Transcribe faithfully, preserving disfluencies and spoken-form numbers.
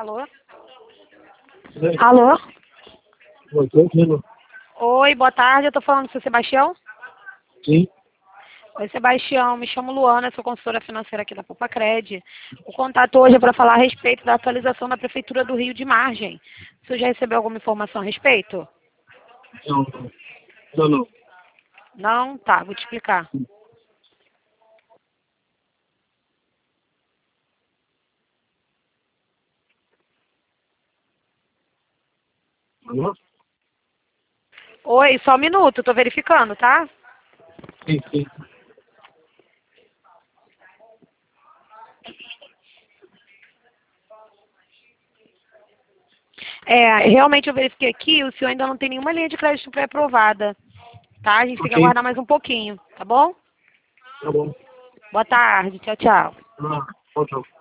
Alô? Sim. Alô? Oi, tô ouvindo. Oi, boa tarde, eu tô falando com o Sebastião. Sim. Oi, Sebastião, me chamo Luana, sou consultora financeira aqui da Popacred. O contato hoje é para falar a respeito da atualização da Prefeitura do Rio de Margem. Você já recebeu alguma informação a respeito? Não, não, não. Não? Tá, vou te explicar. Alô? Oi, só um minuto, tô verificando, tá? Sim, sim. É, realmente eu verifiquei aqui, o senhor ainda não tem nenhuma linha de crédito pré-aprovada, tá? A gente tem que Ok, aguardar mais um pouquinho, tá bom? tá bom. Boa tarde, tchau, tchau. Ah, tchau, tchau.